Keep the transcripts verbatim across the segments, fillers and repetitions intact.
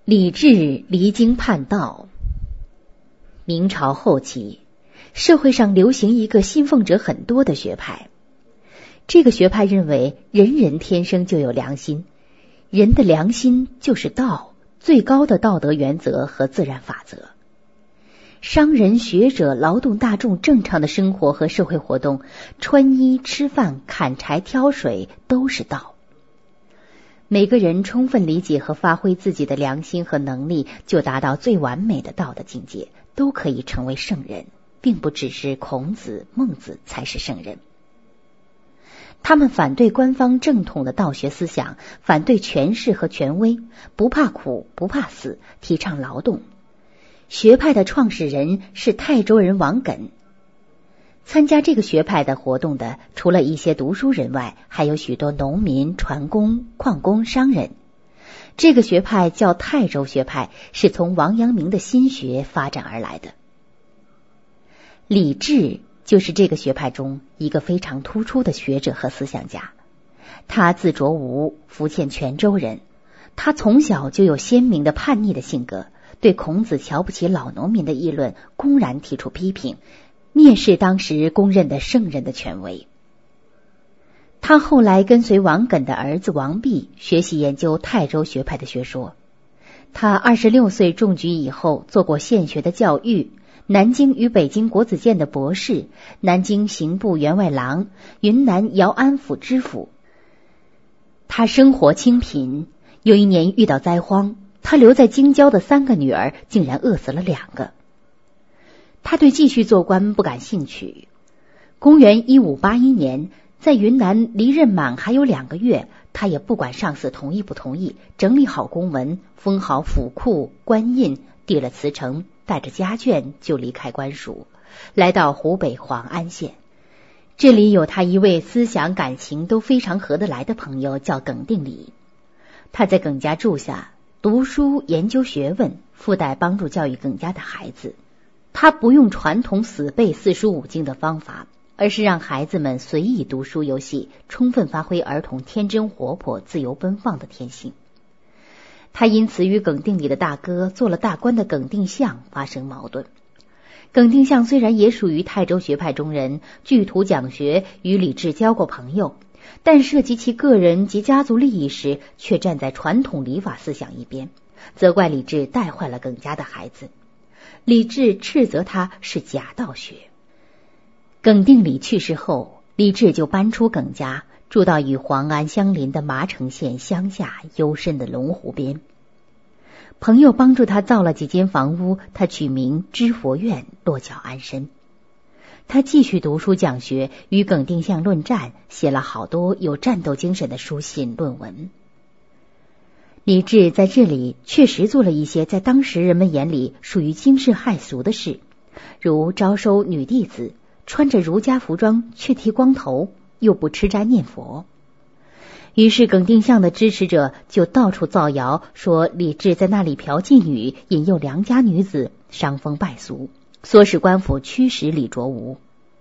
李治离经叛道。明朝后期，社会上流行一个信奉者很多的学派。这个学派认为人人天生就有良心，人的良心就是道，最高的道德原则和自然法则。商人、学者、劳动大众正常的生活和社会活动，穿衣、吃饭、砍柴、挑水都是道。每个人充分理解和发挥自己的良心和能力，就达到最完美的道的境界，都可以成为圣人，并不只是孔子、孟子才是圣人。他们反对官方正统的道学思想，反对权势和权威，不怕苦，不怕死，提倡劳动。学派的创始人是泰州人王艮。参加这个学派的活动的，除了一些读书人外，还有许多农民、船工、矿工、商人。这个学派叫泰州学派，是从王阳明的心学发展而来的。李治就是这个学派中一个非常突出的学者和思想家。他字卓吾，福建泉州人。他从小就有鲜明的叛逆的性格，对孔子瞧不起老农民的议论公然提出批评，蔑视当时公认的圣人的权威。他后来跟随王艮的儿子王弼学习研究泰州学派的学说。他二十六岁中举以后，做过县学的教育，南京与北京国子监的博士，南京刑部员外郎，云南姚安府知府。他生活清贫，有一年遇到灾荒，他留在京郊的三个女儿竟然饿死了两个。他对继续做官不感兴趣。公元一五八一年，在云南离任满还有两个月，他也不管上司同意不同意，整理好公文，封好府库、官印，递了辞呈，带着家眷就离开官署，来到湖北黄安县。这里有他一位思想感情都非常合得来的朋友，叫耿定礼。他在耿家住下，读书研究学问，附带帮助教育耿家的孩子。他不用传统死背四书五经的方法，而是让孩子们随意读书游戏，充分发挥儿童天真活泼、自由奔放的天性。他因此与耿定礼的大哥做了大官的耿定向发生矛盾。耿定向虽然也属于泰州学派中人，据图讲学，与李治交过朋友，但涉及其个人及家族利益时，却站在传统礼法思想一边，责怪李治带坏了耿家的孩子。李治斥责他是假道学。耿定礼去世后，李治就搬出耿家，住到与黄安相邻的麻城县乡下幽深的龙湖边。朋友帮助他造了几间房屋，他取名知佛院，落脚安身。他继续读书讲学，与耿定向论战，写了好多有战斗精神的书信论文。李治在这里确实做了一些在当时人们眼里属于惊世骇俗的事，如招收女弟子，穿着儒家服装却剃光头，又不吃斋念佛。于是耿定向的支持者就到处造谣，说李治在那里嫖妓女，引诱良家女子，伤风败俗，唆使官府驱使李卓吾。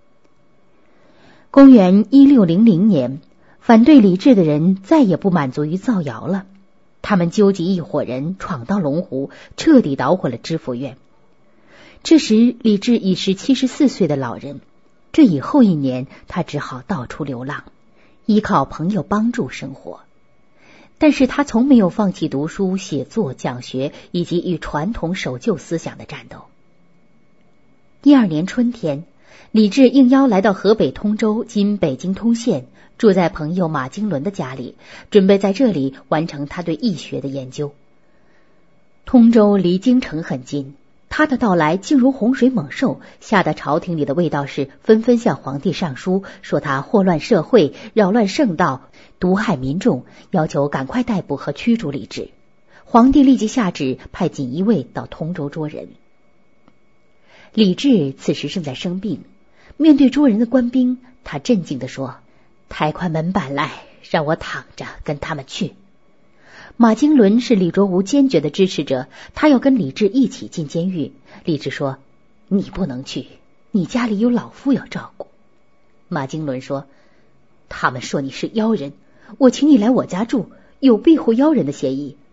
公元一六零零年，反对李治的人再也不满足于造谣了，他们纠集一伙人闯到龙湖，彻底捣毁了知佛院。这时李治已是七十四岁的老人，这以后一年他只好到处流浪，依靠朋友帮助生活。但是他从没有放弃读书、写作、讲学以及与传统守旧思想的战斗。第二年春天，李治应邀来到河北通州（今北京通县），住在朋友马经纶的家里，准备在这里完成他对易学的研究。通州离京城很近，他的到来竟如洪水猛兽，吓得朝廷里的卫道士纷纷向皇帝上书，说他祸乱社会，扰乱圣道，毒害民众，要求赶快逮捕和驱逐李治。皇帝立即下旨派锦衣卫到通州捉人。李治此时正在生病，面对捉人的官兵，他镇静地说：“抬块门板来，让我躺着跟他们去。”马经纶是李卓吾坚决的支持者，他要跟李治一起进监狱。李治说：“你不能去，你家里有老夫要照顾。”马经纶说：“他们说你是妖人，我请你来我家住，有庇护妖人的协议，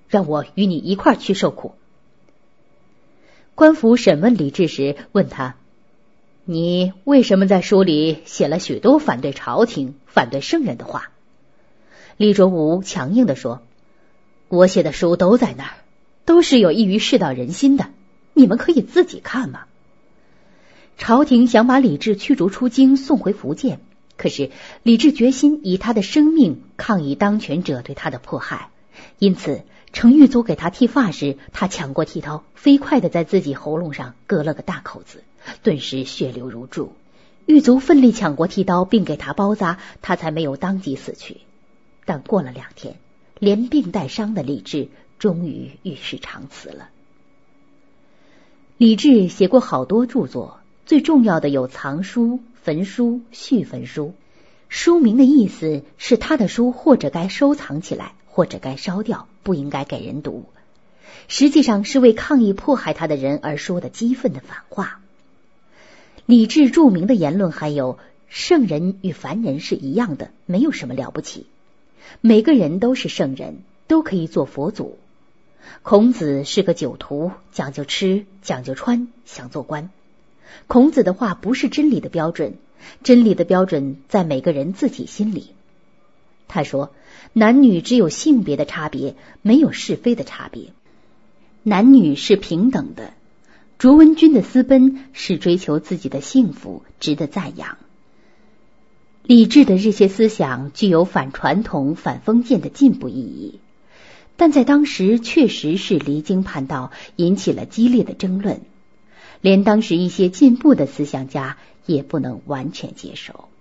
让我与你一块儿去受苦。官府审问李治时问他，你为什么在书里写了许多反对朝廷、反对圣人的话？李卓吾强硬地说，我写的书都在那儿，都是有益于世道人心的，你们可以自己看嘛。朝廷想把李治驱逐出京，送回福建，可是李治决心以他的生命抗议当权者对他的迫害，因此程狱卒给他剃发时，他抢过剃刀，飞快地在自己喉咙上割了个大口子，顿时血流如注。狱卒奋力抢过剃刀并给他包扎，他才没有当即死去。但过了两天，连病带伤的李治终于与世长辞了。李治写过好多著作，最重要的有藏书、焚书、续焚书。书名的意思是他的书或者该收藏起来，或者该烧掉，不应该给人读。实际上是为抗议迫害他的人而说的激愤的反话。李治著名的言论还有，圣人与凡人是一样的，没有什么了不起，每个人都是圣人，都可以做佛祖。孔子是个酒徒，讲究吃，讲究穿，想做官。孔子的话不是真理的标准，真理的标准在每个人自己心里。他说，男女只有性别的差别，没有是非的差别，男女是平等的。卓文君的私奔是追求自己的幸福，值得赞扬。李治的这些思想具有反传统、反封建的进步意义，但在当时确实是离经叛道，引起了激烈的争论，连当时一些进步的思想家也不能完全接受。